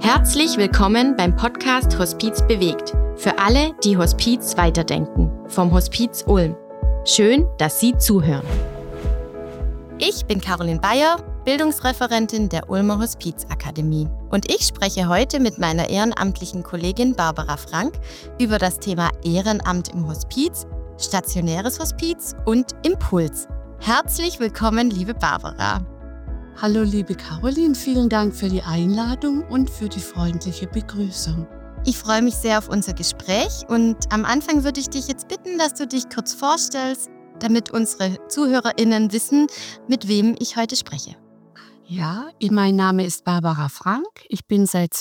Herzlich willkommen beim Podcast Hospiz bewegt. Für alle, die Hospiz weiterdenken. Vom Hospiz Ulm. Schön, dass Sie zuhören. Ich bin Caroline Bayer, Bildungsreferentin der Ulmer Hospizakademie. Und ich spreche heute mit meiner ehrenamtlichen Kollegin Barbara Frank über das Thema Ehrenamt im Hospiz, stationäres Hospiz und Impuls. Herzlich willkommen, liebe Barbara. Hallo liebe Caroline, vielen Dank für die Einladung und für die freundliche Begrüßung. Ich freue mich sehr auf unser Gespräch und am Anfang würde ich dich jetzt bitten, dass du dich kurz vorstellst, damit unsere ZuhörerInnen wissen, mit wem ich heute spreche. Ja, mein Name ist Barbara Frank. Ich bin seit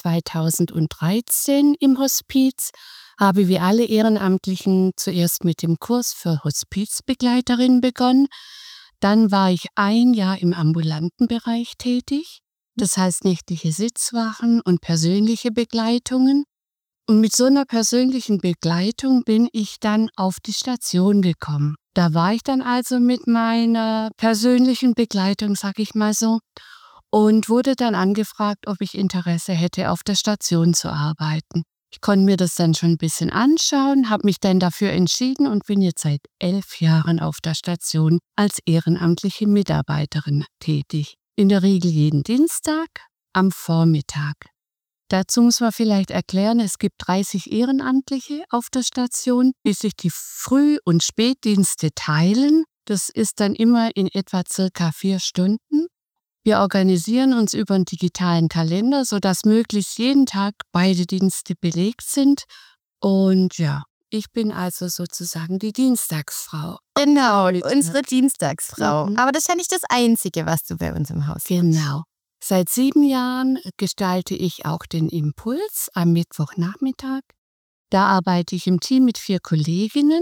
2013 im Hospiz, habe wie alle Ehrenamtlichen zuerst mit dem Kurs für Hospizbegleiterin begonnen. Dann war ich ein Jahr im ambulanten Bereich tätig, das heißt nächtliche Sitzwachen und persönliche Begleitungen. Und mit so einer persönlichen Begleitung bin ich dann auf die Station gekommen. Da war ich dann also mit meiner persönlichen Begleitung, sag ich mal so, und wurde dann angefragt, ob ich Interesse hätte, auf der Station zu arbeiten. Ich konnte mir das dann schon ein bisschen anschauen, habe mich dann dafür entschieden und bin jetzt seit 11 Jahren auf der Station als ehrenamtliche Mitarbeiterin tätig. In der Regel jeden Dienstag am Vormittag. Dazu muss man vielleicht erklären, es gibt 30 Ehrenamtliche auf der Station, die sich die Früh- und Spätdienste teilen. Das ist dann immer in etwa circa 4 Stunden. Wir organisieren uns über einen digitalen Kalender, sodass möglichst jeden Tag beide Dienste belegt sind. Und ja, ich bin also sozusagen die Dienstagsfrau. Genau, unsere Dienstagsfrau. Mhm. Aber das ist ja nicht das Einzige, was du bei uns im Haus machst. Genau. Seit 7 Jahren gestalte ich auch den Impuls am Mittwochnachmittag. Da arbeite ich im Team mit 4 Kolleginnen.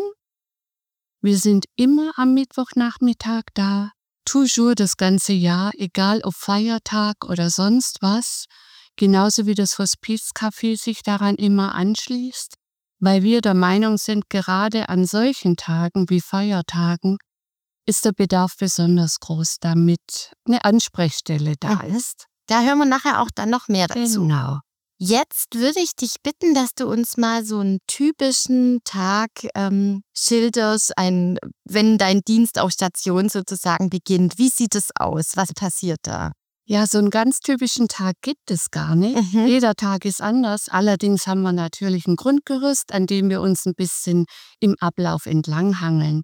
Wir sind immer am Mittwochnachmittag da. Toujours das ganze Jahr, egal ob Feiertag oder sonst was, genauso wie das Hospizcafé sich daran immer anschließt, weil wir der Meinung sind, gerade an solchen Tagen wie Feiertagen ist der Bedarf besonders groß, damit eine Ansprechstelle da ist. Da hören wir nachher auch dann noch mehr dazu. Genau. Jetzt würde ich dich bitten, dass du uns mal so einen typischen Tag schilderst, wenn dein Dienst auf Station sozusagen beginnt. Wie sieht es aus? Was passiert da? Ja, so einen ganz typischen Tag gibt es gar nicht. Jeder Tag ist anders. Allerdings haben wir natürlich ein Grundgerüst, an dem wir uns ein bisschen im Ablauf entlanghangeln.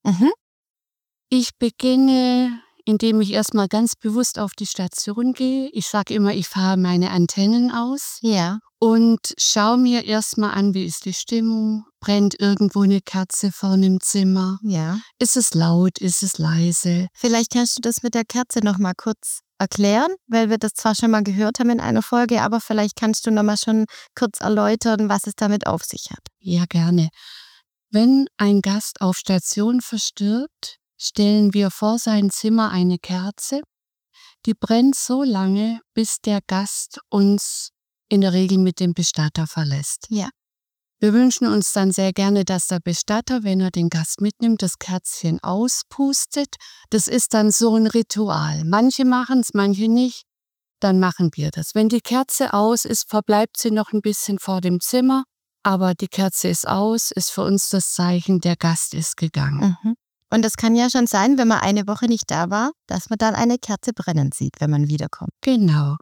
Ich beginne, indem ich erstmal ganz bewusst auf die Station gehe. Ich sage immer, ich fahre meine Antennen aus. Ja. Und schaue mir erstmal an, wie ist die Stimmung? Brennt irgendwo eine Kerze vorne im Zimmer? Ja. Ist es laut? Ist es leise? Vielleicht kannst du das mit der Kerze noch mal kurz erklären, weil wir das zwar schon mal gehört haben in einer Folge, aber vielleicht kannst du noch mal schon kurz erläutern, was es damit auf sich hat. Ja, gerne. Wenn ein Gast auf Station verstirbt, stellen wir vor sein Zimmer eine Kerze. Die brennt so lange, bis der Gast uns in der Regel mit dem Bestatter verlässt. Ja. Wir wünschen uns dann sehr gerne, dass der Bestatter, wenn er den Gast mitnimmt, das Kerzchen auspustet. Das ist dann so ein Ritual. Manche machen es, manche nicht. Dann machen wir das. Wenn die Kerze aus ist, verbleibt sie noch ein bisschen vor dem Zimmer. Aber die Kerze ist aus, ist für uns das Zeichen, der Gast ist gegangen. Und das kann ja schon sein, wenn man eine Woche nicht da war, dass man dann eine Kerze brennen sieht, wenn man wiederkommt. Genau.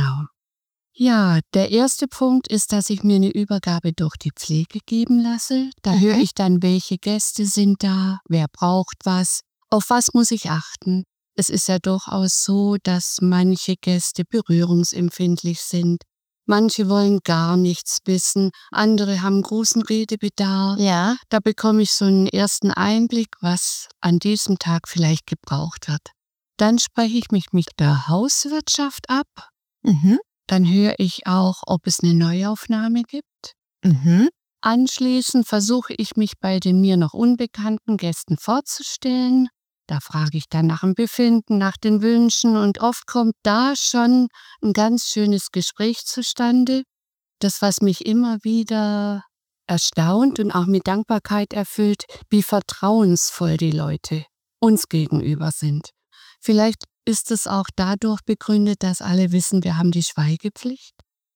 Ja, der erste Punkt ist, dass ich mir eine Übergabe durch die Pflege geben lasse. Da höre ich dann, welche Gäste sind da, wer braucht was, auf was muss ich achten. Es ist ja durchaus so, dass manche Gäste berührungsempfindlich sind. Manche wollen gar nichts wissen, andere haben großen Redebedarf. Ja. Da bekomme ich so einen ersten Einblick, was an diesem Tag vielleicht gebraucht wird. Dann spreche ich mich mit der Hauswirtschaft ab. Dann höre ich auch, ob es eine Neuaufnahme gibt. Anschließend versuche ich mich bei den mir noch unbekannten Gästen vorzustellen. Da frage ich dann nach dem Befinden, nach den Wünschen und oft kommt da schon ein ganz schönes Gespräch zustande. Das, was mich immer wieder erstaunt und auch mit Dankbarkeit erfüllt, wie vertrauensvoll die Leute uns gegenüber sind. Vielleicht ist es auch dadurch begründet, dass alle wissen, wir haben die Schweigepflicht.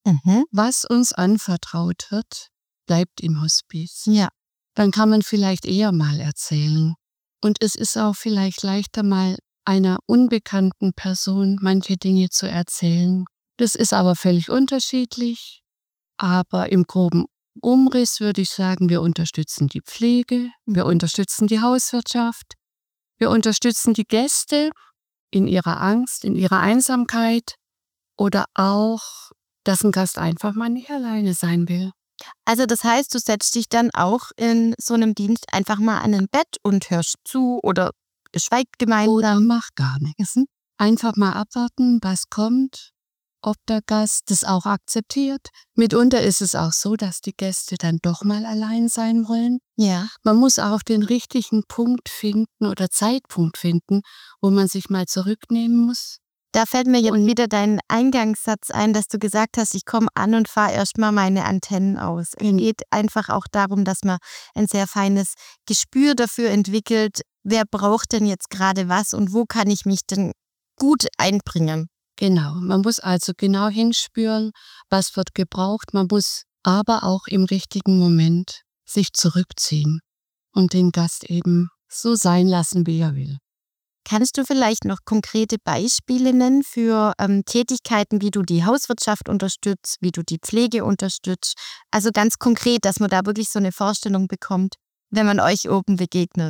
Was uns anvertraut wird, bleibt im Hospiz. Ja. Dann kann man vielleicht eher mal erzählen. Und es ist auch vielleicht leichter, mal einer unbekannten Person manche Dinge zu erzählen. Das ist aber völlig unterschiedlich. Aber im groben Umriss würde ich sagen, wir unterstützen die Pflege, wir unterstützen die Hauswirtschaft, wir unterstützen die Gäste in ihrer Angst, in ihrer Einsamkeit oder auch, dass ein Gast einfach mal nicht alleine sein will. Also das heißt, du setzt dich dann auch in so einem Dienst einfach mal an ein Bett und hörst zu oder schweigt gemeinsam. Oder mach gar nichts. Einfach mal abwarten, was kommt, ob der Gast das auch akzeptiert. Mitunter ist es auch so, dass die Gäste dann doch mal allein sein wollen. Ja. Man muss auch den richtigen Punkt finden oder Zeitpunkt finden, wo man sich mal zurücknehmen muss. Da fällt mir jetzt wieder dein Eingangssatz ein, dass du gesagt hast, ich komme an und fahre erstmal meine Antennen aus. Es geht einfach auch darum, dass man ein sehr feines Gespür dafür entwickelt, wer braucht denn jetzt gerade was und wo kann ich mich denn gut einbringen. Genau, man muss also genau hinspüren, was wird gebraucht. Man muss aber auch im richtigen Moment sich zurückziehen und den Gast eben so sein lassen, wie er will. Kannst du vielleicht noch konkrete Beispiele nennen für Tätigkeiten, wie du die Hauswirtschaft unterstützt, wie du die Pflege unterstützt? Also ganz konkret, dass man da wirklich so eine Vorstellung bekommt, wenn man euch oben begegnet.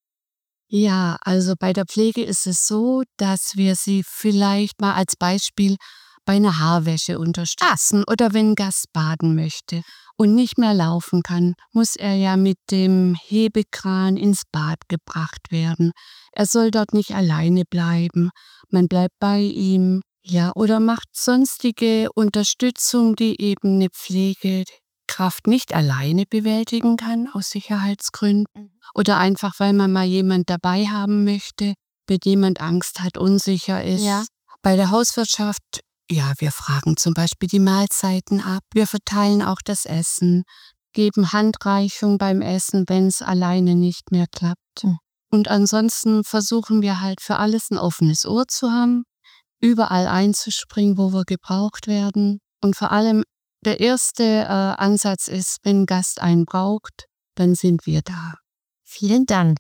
Ja, also bei der Pflege ist es so, dass wir sie vielleicht mal als Beispiel bei einer Haarwäsche unterstützen oder wenn ein Gast baden möchte und nicht mehr laufen kann, muss er ja mit dem Hebekran ins Bad gebracht werden. Er soll dort nicht alleine bleiben. Man bleibt bei ihm, ja, oder macht sonstige Unterstützung, die eben eine Pflegekraft nicht alleine bewältigen kann, aus Sicherheitsgründen. Oder einfach, weil man mal jemand dabei haben möchte, mit jemand Angst hat, unsicher ist. Ja. Bei der Hauswirtschaft, ja, wir fragen zum Beispiel die Mahlzeiten ab. Wir verteilen auch das Essen, geben Handreichung beim Essen, wenn es alleine nicht mehr klappt. Und ansonsten versuchen wir halt für alles ein offenes Ohr zu haben, überall einzuspringen, wo wir gebraucht werden. Und vor allem der erste Ansatz ist, wenn ein Gast einen braucht, dann sind wir da. Vielen Dank.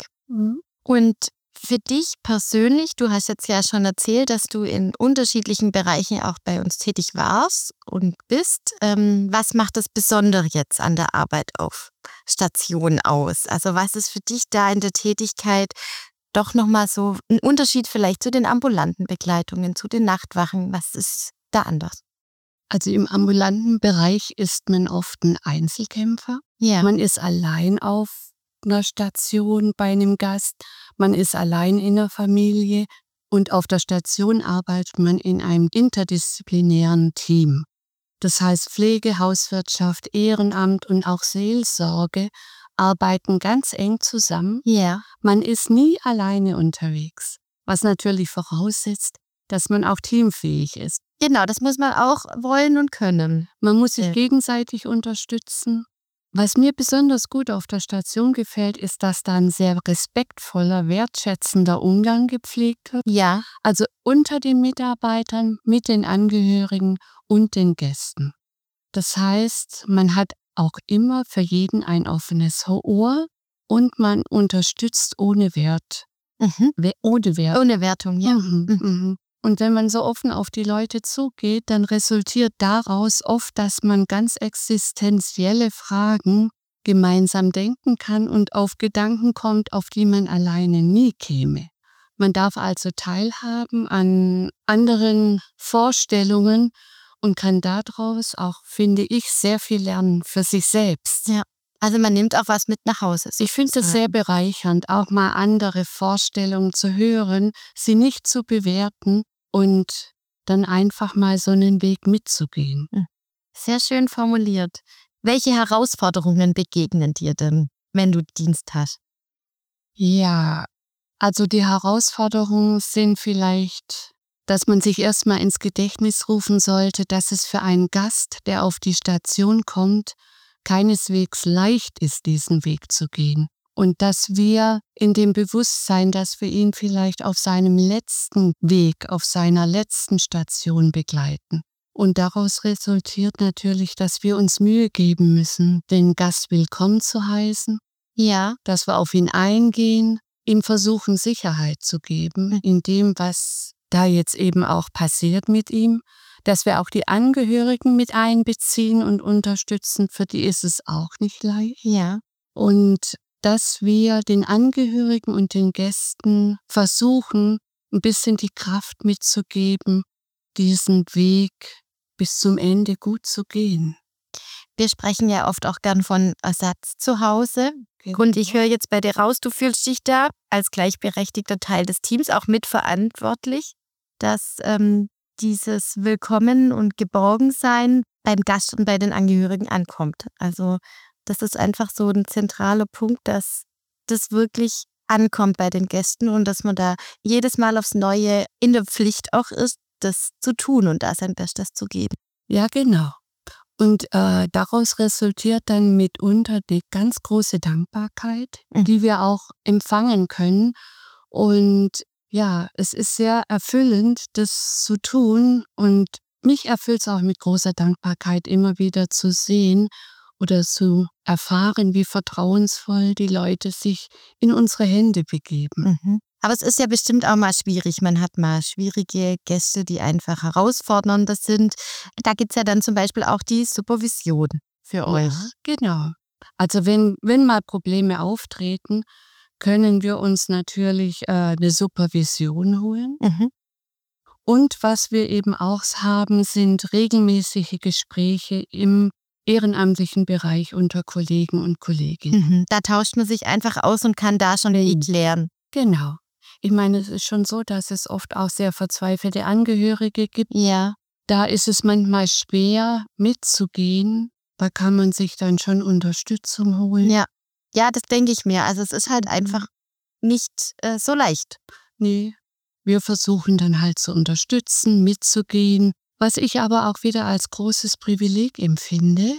Und für dich persönlich, du hast jetzt ja schon erzählt, dass du in unterschiedlichen Bereichen auch bei uns tätig warst und bist. Was macht das Besondere jetzt an der Arbeit auf Station aus? Also was ist für dich da in der Tätigkeit doch nochmal so ein Unterschied vielleicht zu den ambulanten Begleitungen, zu den Nachtwachen? Was ist da anders? Also im ambulanten Bereich ist man oft ein Einzelkämpfer. Ja. Man ist allein auf einer Station bei einem Gast, man ist allein in der Familie und auf der Station arbeitet man in einem interdisziplinären Team. Das heißt, Pflege, Hauswirtschaft, Ehrenamt und auch Seelsorge arbeiten ganz eng zusammen. Ja. Man ist nie alleine unterwegs, was natürlich voraussetzt, dass man auch teamfähig ist. Genau, das muss man auch wollen und können. Man muss sich gegenseitig unterstützen. Was mir besonders gut auf der Station gefällt, ist, dass da ein sehr respektvoller, wertschätzender Umgang gepflegt wird. Ja. Also unter den Mitarbeitern, mit den Angehörigen und den Gästen. Das heißt, man hat auch immer für jeden ein offenes Ohr und man unterstützt ohne Wert. Ohne Wert. Ohne Wertung, ja. Und wenn man so offen auf die Leute zugeht, dann resultiert daraus oft, dass man ganz existenzielle Fragen gemeinsam denken kann und auf Gedanken kommt, auf die man alleine nie käme. Man darf also teilhaben an anderen Vorstellungen und kann daraus auch, finde ich, sehr viel lernen für sich selbst. Ja. Also man nimmt auch was mit nach Hause. Ich finde es sehr bereichernd, auch mal andere Vorstellungen zu hören, sie nicht zu bewerten und dann einfach mal so einen Weg mitzugehen. Sehr schön formuliert. Welche Herausforderungen begegnen dir denn, wenn du Dienst hast? Ja, also die Herausforderungen sind vielleicht, dass man sich erstmal ins Gedächtnis rufen sollte, dass es für einen Gast, der auf die Station kommt, keineswegs leicht ist, diesen Weg zu gehen. Und dass wir in dem Bewusstsein, dass wir ihn vielleicht auf seinem letzten Weg, auf seiner letzten Station begleiten. Und daraus resultiert natürlich, dass wir uns Mühe geben müssen, den Gast willkommen zu heißen, Ja. dass wir auf ihn eingehen, ihm versuchen, Sicherheit zu geben in dem, was da jetzt eben auch passiert mit ihm, dass wir auch die Angehörigen mit einbeziehen und unterstützen, für die ist es auch nicht leicht. Ja. Und dass wir den Angehörigen und den Gästen versuchen, ein bisschen die Kraft mitzugeben, diesen Weg bis zum Ende gut zu gehen. Wir sprechen ja oft auch gern von Ersatz zu Hause. Und ich höre jetzt bei dir raus, du fühlst dich da als gleichberechtigter Teil des Teams auch mitverantwortlich, dass dieses Willkommen und Geborgensein beim Gast und bei den Angehörigen ankommt. Also das ist einfach so ein zentraler Punkt, dass das wirklich ankommt bei den Gästen und dass man da jedes Mal aufs Neue in der Pflicht auch ist, das zu tun und da sein Bestes zu geben. Ja, genau. Und daraus resultiert dann mitunter eine ganz große Dankbarkeit, die wir auch empfangen können. Und ja, es ist sehr erfüllend, das zu tun. Und mich erfüllt es auch mit großer Dankbarkeit, immer wieder zu sehen oder zu erfahren, wie vertrauensvoll die Leute sich in unsere Hände begeben. Aber es ist ja bestimmt auch mal schwierig. Man hat mal schwierige Gäste, die einfach herausfordernder sind. Da gibt es ja dann zum Beispiel auch die Supervision für euch. Ja, genau. Also wenn mal Probleme auftreten, können wir uns natürlich eine Supervision holen. Und was wir eben auch haben, sind regelmäßige Gespräche im ehrenamtlichen Bereich unter Kollegen und Kolleginnen. Da tauscht man sich einfach aus und kann da schon klären. Genau. Ich meine, es ist schon so, dass es oft auch sehr verzweifelte Angehörige gibt. Ja. Da ist es manchmal schwer mitzugehen. Da kann man sich dann schon Unterstützung holen. Ja, das denke ich mir. Also es ist halt einfach nicht so leicht. Nee, wir versuchen dann halt zu unterstützen, mitzugehen. Was ich aber auch wieder als großes Privileg empfinde,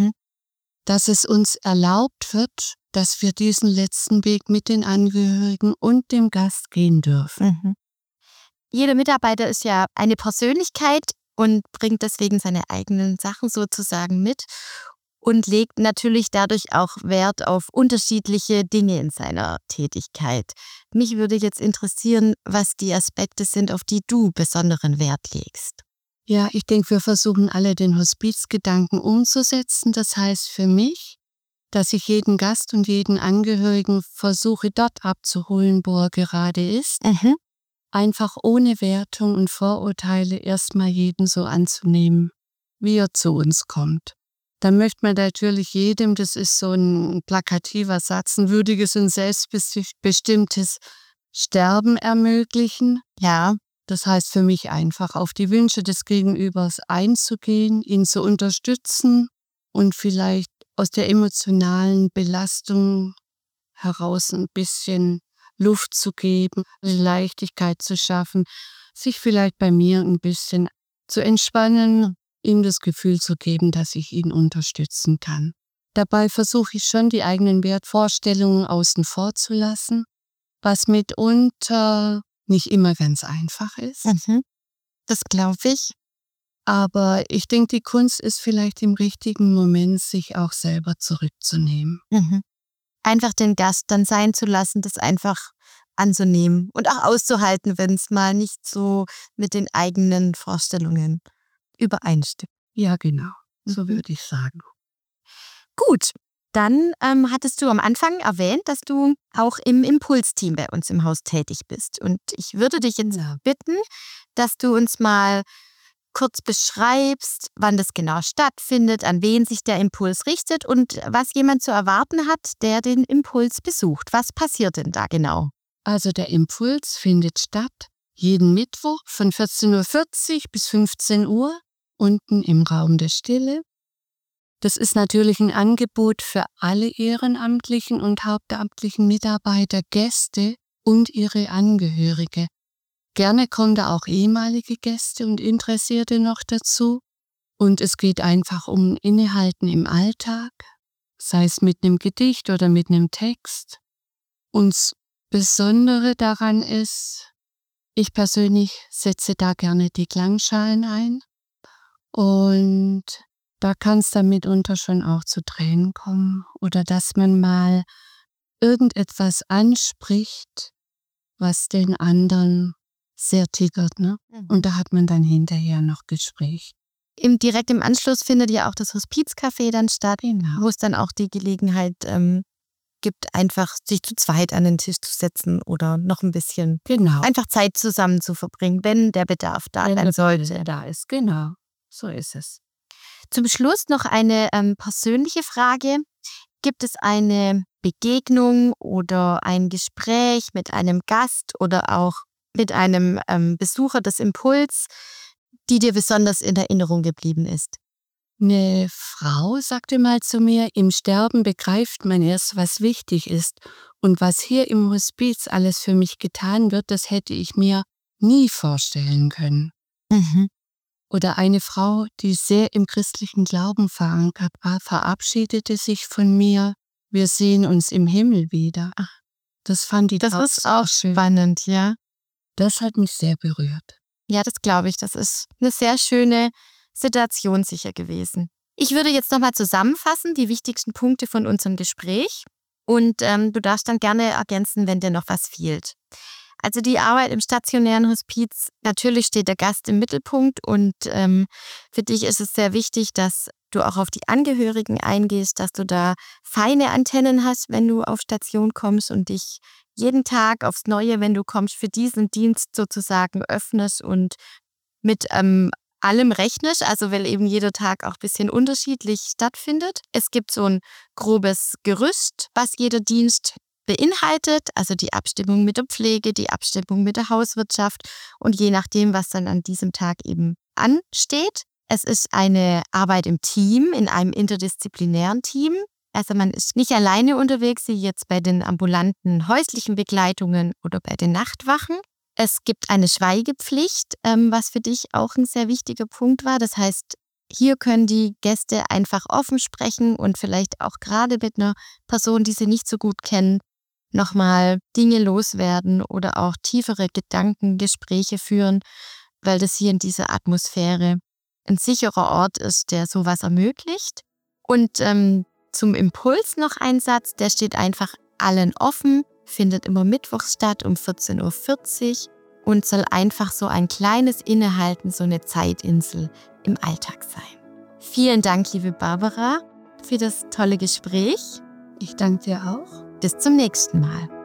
dass es uns erlaubt wird, dass wir diesen letzten Weg mit den Angehörigen und dem Gast gehen dürfen. Jeder Mitarbeiter ist ja eine Persönlichkeit und bringt deswegen seine eigenen Sachen sozusagen mit und legt natürlich dadurch auch Wert auf unterschiedliche Dinge in seiner Tätigkeit. Mich würde jetzt interessieren, was die Aspekte sind, auf die du besonderen Wert legst. Ja, ich denke, wir versuchen alle den Hospizgedanken umzusetzen. Das heißt für mich, dass ich jeden Gast und jeden Angehörigen versuche, dort abzuholen, wo er gerade ist. Einfach ohne Wertung und Vorurteile erstmal jeden so anzunehmen, wie er zu uns kommt. Dann möchte man natürlich jedem, das ist so ein plakativer Satz, ein würdiges und selbstbestimmtes Sterben ermöglichen. Ja. Das heißt für mich einfach, auf die Wünsche des Gegenübers einzugehen, ihn zu unterstützen und vielleicht aus der emotionalen Belastung heraus ein bisschen Luft zu geben, Leichtigkeit zu schaffen, sich vielleicht bei mir ein bisschen zu entspannen, ihm das Gefühl zu geben, dass ich ihn unterstützen kann. Dabei versuche ich schon, die eigenen Wertvorstellungen außen vor zu lassen, was mitunter nicht immer ganz einfach ist. Das glaube ich. Aber ich denke, die Kunst ist vielleicht im richtigen Moment, sich auch selber zurückzunehmen. Einfach den Gast dann sein zu lassen, das einfach anzunehmen und auch auszuhalten, wenn es mal nicht so mit den eigenen Vorstellungen übereinstimmt. Ja, genau. So würde ich sagen. Gut, dann hattest du am Anfang erwähnt, dass du auch im Impulsteam bei uns im Haus tätig bist. Und ich würde dich jetzt bitten, dass du uns mal kurz beschreibst, wann das genau stattfindet, an wen sich der Impuls richtet und was jemand zu erwarten hat, der den Impuls besucht. Was passiert denn da genau? Also der Impuls findet statt jeden Mittwoch von 14:40 Uhr bis 15 Uhr unten im Raum der Stille. Das ist natürlich ein Angebot für alle ehrenamtlichen und hauptamtlichen Mitarbeiter, Gäste und ihre Angehörige. Gerne kommen da auch ehemalige Gäste und Interessierte noch dazu. Und es geht einfach um Innehalten im Alltag, sei es mit einem Gedicht oder mit einem Text. Und das Besondere daran ist, ich persönlich setze da gerne die Klangschalen ein Und da kann es dann mitunter schon auch zu Tränen kommen oder dass man mal irgendetwas anspricht, was den anderen sehr triggert, ne? Und da hat man dann hinterher noch Gespräch. Direkt im Anschluss findet ja auch das Hospizcafé dann statt, Genau. wo es dann auch die Gelegenheit gibt, einfach sich zu zweit an den Tisch zu setzen oder noch ein bisschen Genau. einfach Zeit zusammen zu verbringen, wenn der Bedarf da sein sollte. Da ist, genau. So ist es. Zum Schluss noch eine persönliche Frage. Gibt es eine Begegnung oder ein Gespräch mit einem Gast oder auch mit einem Besucher des Impuls, die dir besonders in Erinnerung geblieben ist? Eine Frau sagte mal zu mir, im Sterben begreift man erst, was wichtig ist. Und was hier im Hospiz alles für mich getan wird, das hätte ich mir nie vorstellen können. Oder eine Frau, die sehr im christlichen Glauben verankert war, verabschiedete sich von mir. Wir sehen uns im Himmel wieder. Das fand ich Das ist auch schön. spannend, ja. Das hat mich sehr berührt. Ja, das glaube ich. Das ist eine sehr schöne Situation sicher gewesen. Ich würde jetzt nochmal zusammenfassen, die wichtigsten Punkte von unserem Gespräch. Und du darfst dann gerne ergänzen, wenn dir noch was fehlt. Also die Arbeit im stationären Hospiz, natürlich steht der Gast im Mittelpunkt und für dich ist es sehr wichtig, dass du auch auf die Angehörigen eingehst, dass du da feine Antennen hast, wenn du auf Station kommst und dich jeden Tag aufs Neue, wenn du kommst, für diesen Dienst sozusagen öffnest und mit allem rechnest, also weil eben jeder Tag auch ein bisschen unterschiedlich stattfindet. Es gibt so ein grobes Gerüst, was jeder Dienst beinhaltet, also die Abstimmung mit der Pflege, die Abstimmung mit der Hauswirtschaft und je nachdem, was dann an diesem Tag eben ansteht. Es ist eine Arbeit im Team, in einem interdisziplinären Team. Also man ist nicht alleine unterwegs, wie jetzt bei den ambulanten häuslichen Begleitungen oder bei den Nachtwachen. Es gibt eine Schweigepflicht, was für dich auch ein sehr wichtiger Punkt war. Das heißt, hier können die Gäste einfach offen sprechen und vielleicht auch gerade mit einer Person, die sie nicht so gut kennen, nochmal Dinge loswerden oder auch tiefere Gedankengespräche führen, weil das hier in dieser Atmosphäre ein sicherer Ort ist, der sowas ermöglicht. Und zum Impuls noch ein Satz, der steht einfach allen offen, findet immer mittwochs statt um 14:40 Uhr und soll einfach so ein kleines Innehalten, so eine Zeitinsel im Alltag sein. Vielen Dank, liebe Barbara, für das tolle Gespräch. Ich danke dir auch. Bis zum nächsten Mal.